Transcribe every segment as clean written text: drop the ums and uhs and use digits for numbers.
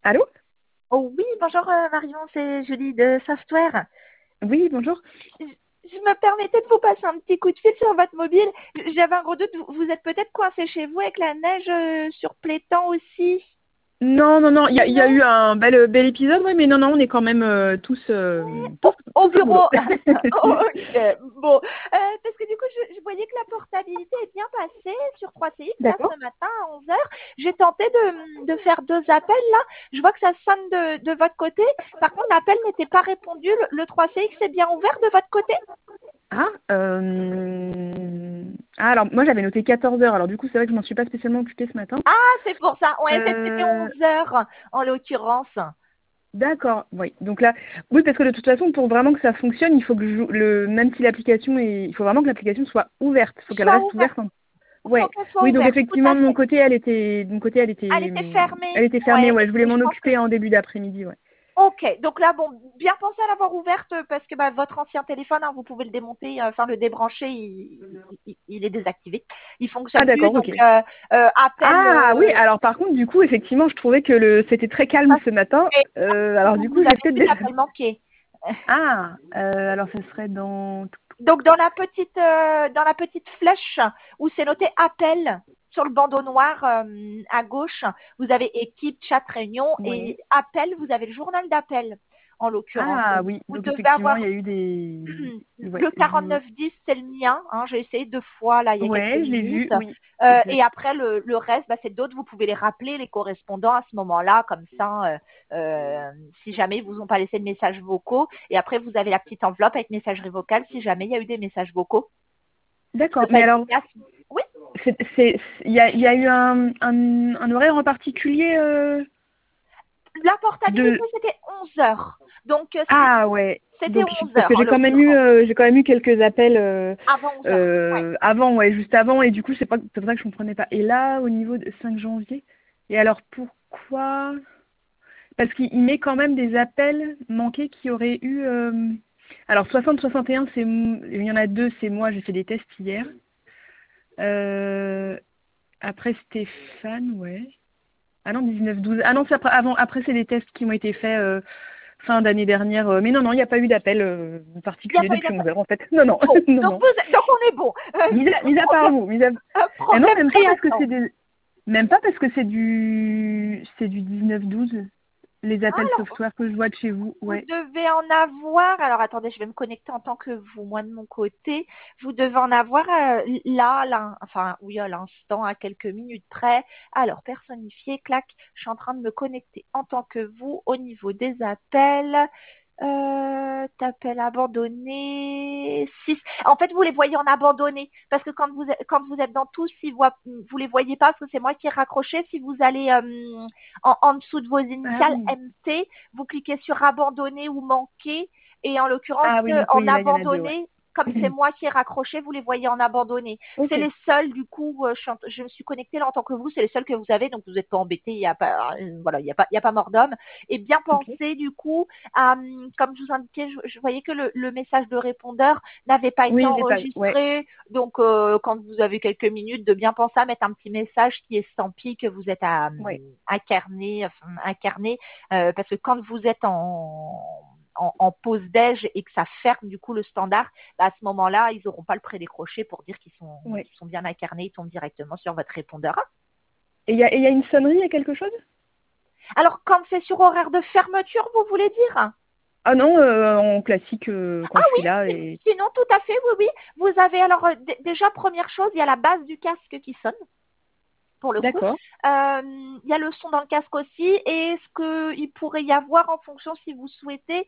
Allô? Oh oui, bonjour Marion, c'est Julie de Software. Oui, bonjour. Je me permettais de vous passer un petit coup de fil sur votre mobile. J'avais un gros doute, vous êtes peut-être coincé chez vous avec la neige sur Plétan aussi. Non, non, non, il y a Non, eu un bel épisode, oui, mais non, non, on est quand même tous, au tous au boulot. bureau. Oh, ok, bon. Parce que du coup, je voyais que la portabilité est bien passée sur 3CX là, D'accord. ce matin à 11 heures. J'ai tenté de faire 2 appels là. Je vois que ça sonne de votre côté. Par contre, l'appel n'était pas répondu. Le 3CX est bien ouvert de votre côté? Ah, alors moi j'avais noté 14 heures, alors du coup c'est vrai que je m'en suis pas spécialement occupée ce matin. Ah, c'est pour ça. Ouais, c'était Euh, 11 heures en l'occurrence. d'accord, oui. Donc là, oui, parce que de toute façon, pour vraiment que ça fonctionne, il faut que même si l'application est, il faut vraiment que l'application soit ouverte, il faut qu'elle Soit reste ouvert. ouverte. Faut Ouais, qu'elle soit oui, donc ouverte. Tout effectivement, à de mon fait. côté, de mon côté, Elle était fermée. elle était fermée. Ouais, Ouais, je voulais mais m'en je pense que occuper en début d'après-midi. Ouais. ok, donc là, bon, bien penser à l'avoir ouverte parce que votre ancien téléphone, hein, vous pouvez le démonter, enfin le débrancher, il est désactivé. Il Ah fonctionne plus, d'accord, donc ok. appel. Ah oui, alors par contre, du coup, effectivement, je trouvais que c'était très calme Ça ce matin. fait- Alors du vous coup, j'ai avez peut-être plus des... d'appels manqués. Ah, alors ce serait dans... Donc dans la petite flèche où c'est noté appel sur le bandeau noir à gauche, vous avez équipe, chat, réunion Oui. et appel, vous avez le journal d'appel en l'occurrence. Ah Donc oui, vous donc devez effectivement, avoir il y a eu des... Ouais, le 4910, c'est le mien. Hein, j'ai essayé 2 fois là il y a quelques Ouais, je l'ai vu, minutes. oui, Et exact. après le reste, bah, c'est d'autres. Vous pouvez les rappeler les correspondants à ce moment-là, comme ça. Si jamais ils vous ont pas laissé de messages vocaux. Et après vous avez la petite enveloppe avec messagerie vocale si jamais il y a eu des messages vocaux. Ça D'accord, peut pas mais être alors, efficace. Oui. il y a eu un horaire en particulier La de... portabilité c'était 11 heures. Donc Ah ouais, c'était donc 11 parce que heures en l'occurrence. j'ai quand même eu quelques appels Avant 11 heures. Ouais. avant, ouais, juste avant, et du coup c'est pour ça que je comprenais pas. Et là, au niveau de 5 janvier, et alors pourquoi? Parce qu'il met quand même des appels manqués qui auraient eu. Alors 60-61, il y en a deux, c'est moi, j'ai fait des tests hier. Euh, Après Stéphane, ouais. Ah non, 19-12. Ah non, c'est après c'est des tests qui ont été faits fin d'année dernière. Mais non, non, il n'y a pas eu d'appel Il n'y a particulier pas eu depuis d'appel. 11 heures en fait. Non, non, Bon. non, Donc non. donc on est bon. Mis à part vous. Non, Problème même pas pris à parce que temps. même pas parce que c'est du 19-12. Les appels Alors, software que je vois de chez vous, vous ouais. devez en avoir. Alors, attendez, je vais me connecter en tant que vous, moi de mon côté. Vous devez en avoir là, enfin, oui, à l'instant, à quelques minutes près. Alors, personnifié, clac. Je suis en train de me connecter en tant que vous au niveau des appels. T'appelles abandonné. 6. En fait, vous les voyez en abandonné. Parce que quand vous êtes dans tous, vous les voyez pas parce que c'est moi qui ai raccroché. Si vous allez en dessous de vos Ah initiales oui. MT, vous cliquez sur abandonner ou manquer. Et en l'occurrence, Ah oui, donc en oui, là il y en a deux, ouais. abandonné, comme c'est moi qui ai raccroché, vous les voyez en abandonné. Ok. C'est les seuls, du coup, je me suis connectée là en tant que vous, c'est les seuls que vous avez, donc vous n'êtes pas embêtés, il n'y a pas, voilà, il y a pas mort d'homme. Et bien Ok. pensé, du coup, comme je vous indiquais, je voyais que le message de répondeur n'avait pas été Oui, je l'ai pas. Ouais. enregistré. Donc, quand vous avez quelques minutes, de bien penser à mettre un petit message qui estampille que vous êtes Ouais. incarné, parce que quand vous êtes en pause déj et que ça ferme du coup le standard, bah, à ce moment-là, ils n'auront pas le prédécroché pour dire qu'ils sont, Ouais. ils sont bien incarnés, ils tombent directement sur votre répondeur. Et il y a une sonnerie, il y a quelque chose? Alors, quand c'est sur horaire de fermeture, vous voulez dire? Ah non, en classique, quand Ah je oui, suis là et... sinon tout à fait, oui, oui. Vous avez alors déjà première chose, il y a la base du casque qui sonne pour le coup. D'accord. Il y a le son dans le casque aussi et ce qu'il pourrait y avoir en fonction si vous souhaitez,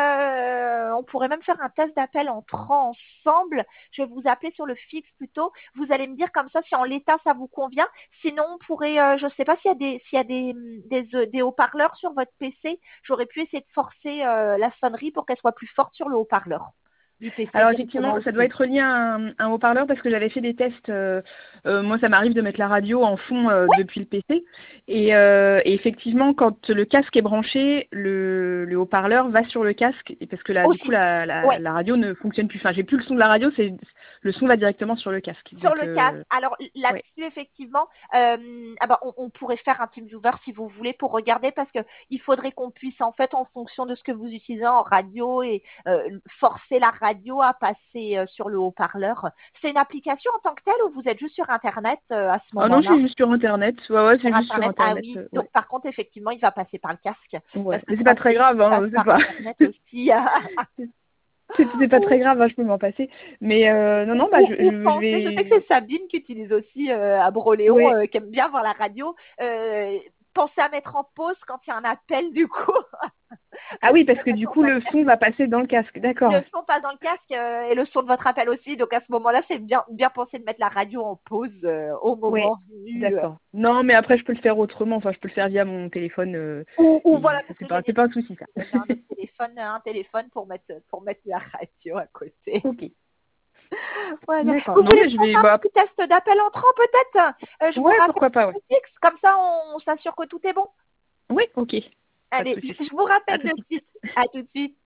on pourrait même faire un test d'appel ensemble. Je vais vous appeler sur le fixe plutôt. Vous allez me dire comme ça si en l'état ça vous convient. Sinon, on pourrait, je ne sais pas s'il y a des haut-parleurs sur votre PC. J'aurais pu essayer de forcer la sonnerie pour qu'elle soit plus forte sur le haut-parleur. du PC Alors directement effectivement, ça doit aussi. être relié à un haut-parleur parce que j'avais fait des tests. Moi, ça m'arrive de mettre la radio en fond depuis le PC. Et effectivement, quand le casque est branché, le haut-parleur va sur le casque et parce que là, du coup, Aussi. Ouais. la radio ne fonctionne plus. Enfin, j'ai plus le son de la radio, le son va directement sur le casque. Sur Donc, le casque. Alors ouais. là-dessus, effectivement, on pourrait faire un TeamViewer si vous voulez pour regarder parce que il faudrait qu'on puisse, en fait, en fonction de ce que vous utilisez en radio et forcer la radio à passer sur le haut-parleur. C'est une application en tant que telle ou vous êtes juste sur Internet à ce Ah non, je moment-là? suis juste sur Internet. Ouais, Sur c'est juste sur Internet, ah Internet. oui. Donc Ouais. par contre, effectivement, il va passer par le casque Ouais. parce que Mais c'est ça pas très il grave, passe hein, c'est par pas. Internet aussi. C'est pas très grave, hein, je peux m'en passer. Mais non, non, bah, Ou je penser, je sais que vais. c'est Sabine qui utilise aussi à Broléon, Ouais. qui aime bien voir la radio. Pensez à mettre en pause quand il y a un appel, du coup. Ah Parce oui, que parce que ça du tourne coup, pas le bien. son va passer dans le casque. D'accord. Le son passe dans le casque et le son de votre appel aussi. Donc à ce moment-là, c'est bien pensé de mettre la radio en pause au Ouais. moment venu. D'accord. Non, mais après, je peux le faire autrement. Enfin, je peux le faire via mon téléphone. Ou Et voilà, ça, parce que c'est j'allais pas un souci, ça. vous avez un téléphone pour mettre la radio à côté. Ok. Voilà. D'accord. Vous Non, voulez mais je faire vais. un Bah, petit test d'appel entrant peut-être? Je vous ouais, rappelle pourquoi pas, ouais. le fixe, comme ça on s'assure que tout est bon. Oui, ok. Pas de Allez, souci. je vous À rappelle tout de de suite. suite. À tout de suite.